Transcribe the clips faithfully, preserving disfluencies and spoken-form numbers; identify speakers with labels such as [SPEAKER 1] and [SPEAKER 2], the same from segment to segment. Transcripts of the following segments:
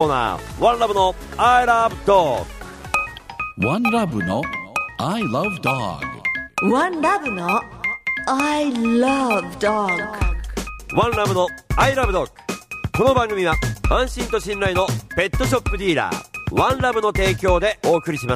[SPEAKER 1] コーナー、ワンラブの I love dog。
[SPEAKER 2] ワンラブの I love dog。
[SPEAKER 3] ワンラブの I love dog。
[SPEAKER 1] ワンラブの I love dog。 この番組は安心と信頼のペットショップディーラーワンラブの提供でお送りします。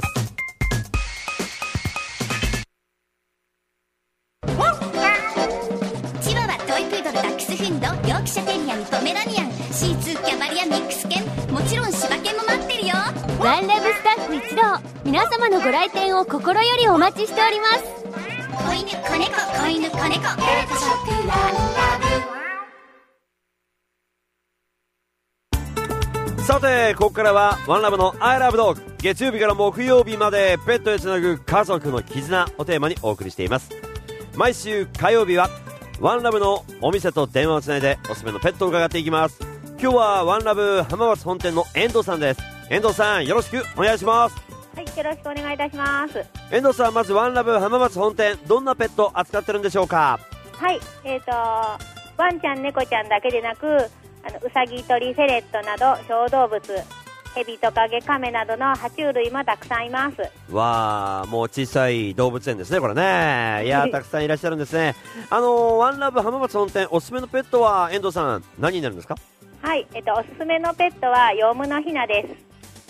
[SPEAKER 4] チワワ、トイプードル、ダックスフンド、ヨークシャテリアン、ポメラニアン、シーツー、キャバリア、ミックス犬、もちろん柴犬も待ってるよ。
[SPEAKER 5] ワンラブスタッフ一同、皆様のご来店を心よりお待ちしております。
[SPEAKER 4] 子犬、子猫、子犬、子猫、ペットショップワンラ
[SPEAKER 1] ブ。さてここからはワンラブの I love dog。 月曜日から木曜日までペットへつなぐ家族の絆をテーマにお送りしています。毎週火曜日はワンラブのお店と電話をつないでおすすめのペットを伺っていきます。今日はワンラブ浜松本店の遠藤さんです。遠藤さん、よろしくお願いします。
[SPEAKER 6] はい、よろしくお願いいたします。
[SPEAKER 1] 遠藤さん、まずワンラブ浜松本店、どんなペット扱ってるんでしょうか？
[SPEAKER 6] はい、えーとワンちゃん、猫ちゃんだけでなく、あのうさぎ、鳥、フェレットなど小動物、ヘビ、トカゲ、カメなどの爬虫類もたくさんいます。
[SPEAKER 1] わー、もう小さい動物園ですね、これね。いやー、たくさんいらっしゃるんですね。あのー、ワンラブ浜松本店、おすすめのペットは遠藤さん、何になるんですか？
[SPEAKER 6] はい、えーとおすすめのペットはヨウムのヒナです。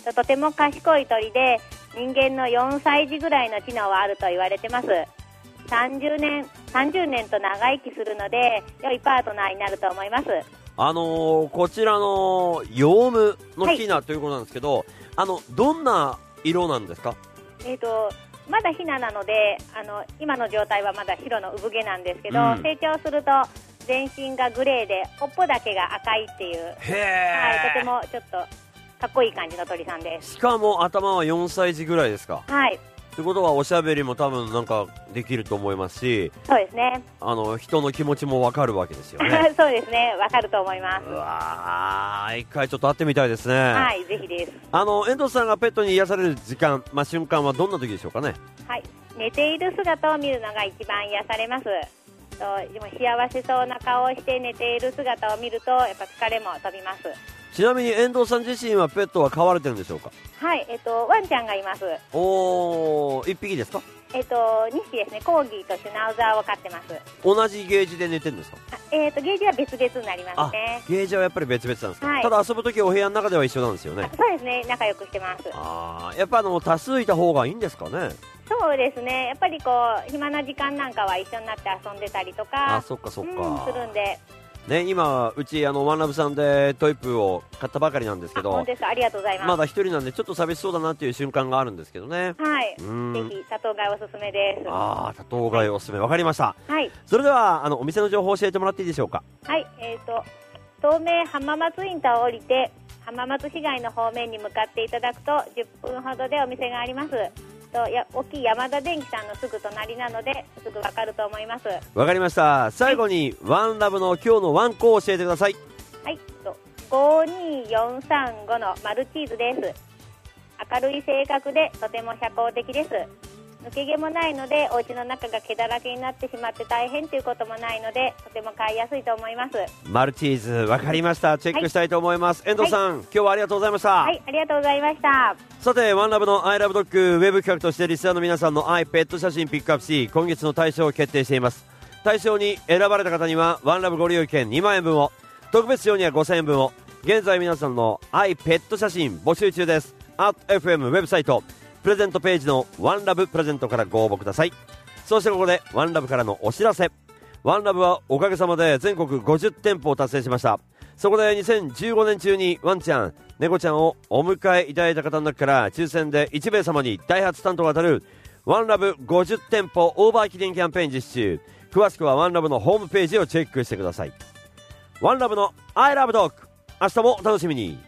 [SPEAKER 6] とても賢い鳥で、人間のよんさい児ぐらいの知能はあると言われてます。さんじゅうねん、さんじゅうねんと長生きするので、良いパートナーになると思います。
[SPEAKER 1] あのー、こちらのヨウムのヒナということなんですけど、はい、あのどんな色なんですか？
[SPEAKER 6] えーとまだヒナなので、あの今の状態はまだ白の産毛なんですけど、うん、成長すると全身がグレーで尾っぽだけが赤いっていう、
[SPEAKER 1] へ
[SPEAKER 6] はい、とてもちょっとかっこいい感じの鳥さんです。
[SPEAKER 1] しかも頭はよんさい児ぐらいですか？
[SPEAKER 6] はい。
[SPEAKER 1] ということはおしゃべりも多分なんかできると思いますし、
[SPEAKER 6] そうですね、
[SPEAKER 1] あの人の気持ちも分かるわけですよね。
[SPEAKER 6] そうですね、分かると思います。
[SPEAKER 1] うわー、一回ちょっと会ってみたいですね。
[SPEAKER 6] はい、ぜひです。
[SPEAKER 1] あの遠藤さんがペットに癒される時間、まあ、瞬間はどんな時でしょうかね？
[SPEAKER 6] はい、寝ている姿を見るのが一番癒されます。とでも幸せそうな顔をして寝ている姿を見るとやっぱ疲れも飛びます。
[SPEAKER 1] ちなみに遠藤さん自身はペットは飼われてるんでしょうか？
[SPEAKER 6] はい、えっとワンちゃんがいます。
[SPEAKER 1] おー、いっぴきですか？
[SPEAKER 6] えっとにひきですね。コーギーとシュナウザーを飼ってます。
[SPEAKER 1] 同じゲージで寝てるんですか？
[SPEAKER 6] えっとゲージは別々になりますね。
[SPEAKER 1] ゲージはやっぱり別々なんですか？
[SPEAKER 6] はい、
[SPEAKER 1] ただ遊ぶときお部屋の中では一緒なんですよね？
[SPEAKER 6] そうですね、仲良くしてます。
[SPEAKER 1] あー、やっぱあの多数いた方がいいんですかね？
[SPEAKER 6] そうですね、やっぱりこう暇な時間なんかは一緒になって遊んでたりとか、
[SPEAKER 1] あ、そっかそっか、
[SPEAKER 6] うん、するんで
[SPEAKER 1] ね、今うちあのワンラブさんでトイプーを買ったばかりなんですけど、
[SPEAKER 6] 本当ですか、ありがとうございます。
[SPEAKER 1] まだ一人なんでちょっと寂しそうだなっていう瞬間があるんですけどね。
[SPEAKER 6] はい、
[SPEAKER 1] うん、
[SPEAKER 6] ぜひ多頭飼いおすすめです。
[SPEAKER 1] あー、多頭飼いおすすめ、わかりました。
[SPEAKER 6] はい、
[SPEAKER 1] それではあのお店の情報を教えてもらっていいでしょうか？
[SPEAKER 6] はい、えーと東名浜松インターを降りて浜松市街の方面に向かっていただくとじゅっぷんほどでお店があります。とや大きい山田電機さんのすぐ隣なのですぐわかると思います。
[SPEAKER 1] わかりました。最後に、はい、ワンラブの今日のワンコを教えてください。
[SPEAKER 6] はい、とごによんさんごのマルチーズです。明るい性格でとても社交的です。抜け毛もないのでお家の中が毛だらけになってしまって大変ということもないのでとても飼いやすいと思います。
[SPEAKER 1] マルチーズ、わかりました。チェックしたいと思います。はい、遠藤さん、はい、今日はありがとうございました。
[SPEAKER 6] はい、ありがとうございました。
[SPEAKER 1] さてワンラブの I love dog ウェブ企画としてリスナーの皆さんの愛ペット写真ピックアップし、今月の大賞を決定しています。大賞に選ばれた方にはワンラブご利用券にまんえんぶんを、特別賞にはごせんえんぶんを。現在皆さんの愛ペット写真募集中です。 アット エフエム ウェブサイトプレゼントページのワンラブプレゼントからご応募ください。そしてここでワンラブからのお知らせ。ワンラブはおかげさまで全国ごじゅってんぽを達成しました。そこでにせんじゅうごねん中にワンちゃん、猫ちゃんをお迎えいただいた方の中から抽選でいちめい様にダイハツ担当が当たるワンラブごじゅってんぽオーバー記念キャンペーン実施中。詳しくはワンラブのホームページをチェックしてください。ワンラブの I love dog、 明日もお楽しみに。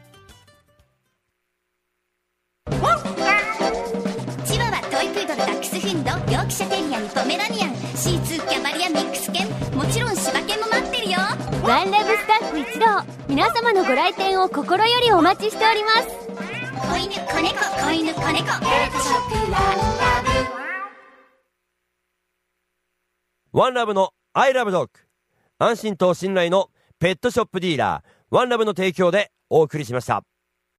[SPEAKER 4] チワワ、トイプードル、ダックスフンド、ヨークシャテリアン、ポメラニアン、シーツー、キャバリア、ミックス犬、もちろん柴犬も待ってるよ。
[SPEAKER 5] ワンラブスタッフ一同、皆様のご来店を心よりお待ちしております。
[SPEAKER 4] 子犬、子猫、子犬、子猫、ペットショップワンラ
[SPEAKER 1] ブ。ワンラブの I love dog、 安心と信頼のペットショップディーラーワンラブの提供でお送りしました。